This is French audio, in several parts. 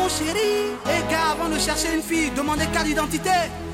ton chéri. Et gars, avant de chercher une fille, demandez carte d'identité.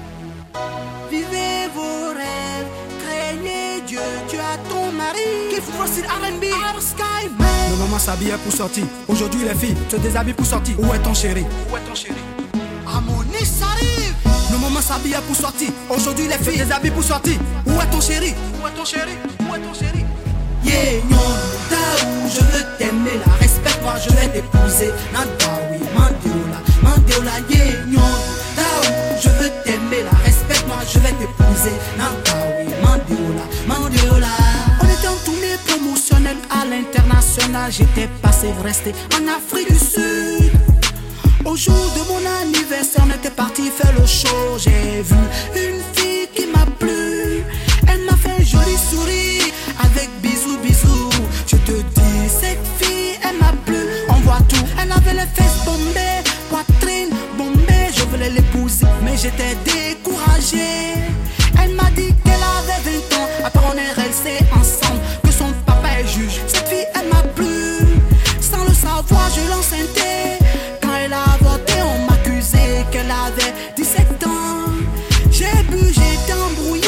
Vivez vos rêves, craignez Dieu, tu as ton mari. Qu'il faut voir c'est R&B, Sky Man. Nos mamans s'habillaient pour sortir. Aujourd'hui les filles se déshabillent pour sortir. Où est ton chéri? Où est ton chéri? Harmonie s'arrive. Nos mamans s'habillaient pour sortir. Aujourd'hui les filles se déshabillent pour sortir. Où est ton chéri? Où est ton chéri? Où est ton chéri? Yeah, non, Daou, je veux t'aimer là. Respecte-moi, je vais t'épouser. Nandaoui, Mandiola, Mandiola, yeah, non, Daou, je veux t'aimer là. Respecte-moi, je vais t'épouser. Nandaoui, Mandiola, Mandiola. On était en tournée promotionnelle à l'international. J'étais passé resté en Afrique du Sud. Au jour de mon anniversaire, on était parti faire le show. J'ai vu une fille qui m'a plu. Elle m'a fait un joli sourire avec bisous, bisous. Je te dis, cette fille, elle m'a plu. On voit tout, elle avait les fesses bombées, poitrine bombée. Je voulais l'épouser, mais j'étais découragé. Elle m'a dit qu'elle avait 20 ans. Après on est restés ensemble, que son papa est juge. Cette fille, elle m'a plu. Sans le savoir, je l'enceintais. Quand elle a avorté, on m'accusait qu'elle avait 17 ans. J'ai bu, j'ai été embrouillé.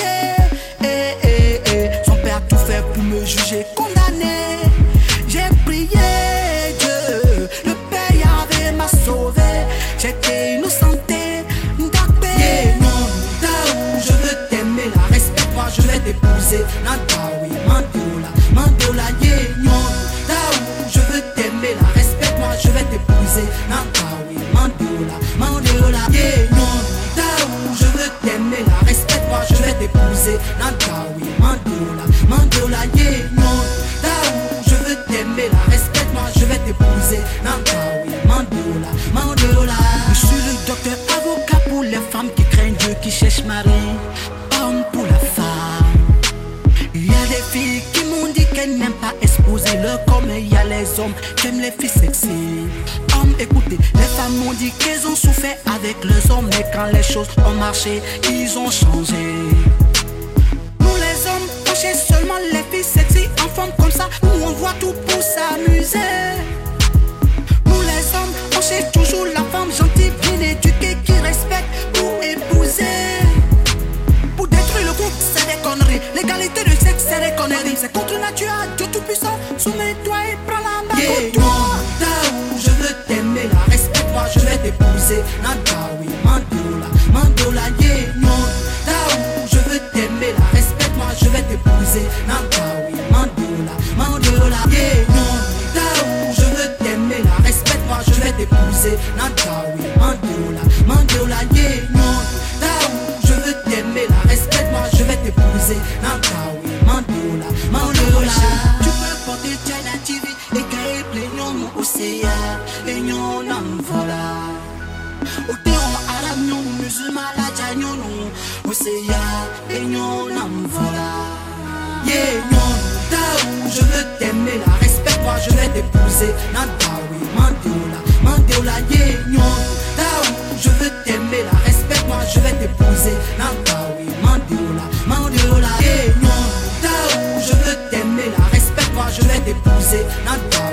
Son père a tout fait pour me juger, condamné. J'ai prié Dieu, le Père Yahvé m'a sauvé. J'étais innocenté, yeah, non, Daou, je veux t'aimer là. Respecte-moi, je vais t'épouser. Nandaoui, Mandiola, Mandiola, yeah, non, Daou, je veux t'aimer là. Respecte-moi, je vais t'épouser. Nandaoui, Mandiola, Mandiola, yeah, non, Daou, je veux t'aimer là. Respecte-moi, je vais t'épouser. Nandaoui, Mandiola, Mandiola, yeah, non, Daou, je veux t'aimer là. Respecte-moi, je vais t'épouser. Nandaoui, Mandiola, Mandiola. je suis le docteur avocat pour les femmes qui craignent Dieu, qui cherchent mari. Homme pour la femme. Il y a des filles qui m'ont dit qu'elles n'aiment pas exposer leur corps, mais il y a les hommes qui aiment les filles sexy. Hommes, écoutez, les femmes m'ont dit qu'elles ont souffert avec les hommes, mais quand les choses ont marché, ils ont changé. Nous les hommes, on cherche seulement les filles sexy en forme comme ça, où on voit tout pour s'amuser. Nous les hommes, on cherche toujours la femme gentille, bien éduquée, qui respecte pour épouser. Pour détruire le couple, c'est des conneries. L'égalité de sexe, c'est des conneries. C'est contre nature, Dieu tout-puissant. Soumets-toi et prends la main yeah, pour toi. non, Daou, je veux t'aimer là. Respecte-moi, je vais t'épouser. Nandaoui, Mandiola, Mandiola, yeah, non, Daou, je veux t'aimer là. Respecte-moi, je vais t'épouser. Nandaoui, Mandiola, Mandiola, yeah, non, Daou, je veux t'aimer là. Respecte-moi, je vais t'épouser. Nandaoui, Mandiola, Mandiola, yeah, non, Daou, je veux t'aimer là. Respecte-moi, je vais t'épouser. Nandaoui, Mandiola, Mandiola. Tu peux porter China TV et cailler plénion au océan et nyon nam vola. Otéon arabe nyon musulman la janyon océan et nyon nam vola. Yeah, non, Daou, je veux t'aimer là. Respecte-moi, je vais t'épouser. Nandaoui, Mandiola, Mandiola, yeah, non, Daou, je veux t'aimer là. Respecte-moi, je vais t'épouser. Nandaoui, Mandiola, Mandiola, yeah, non, Daou, je veux t'aimer là. Respecte-moi, je vais t'épouser. Nandaoui,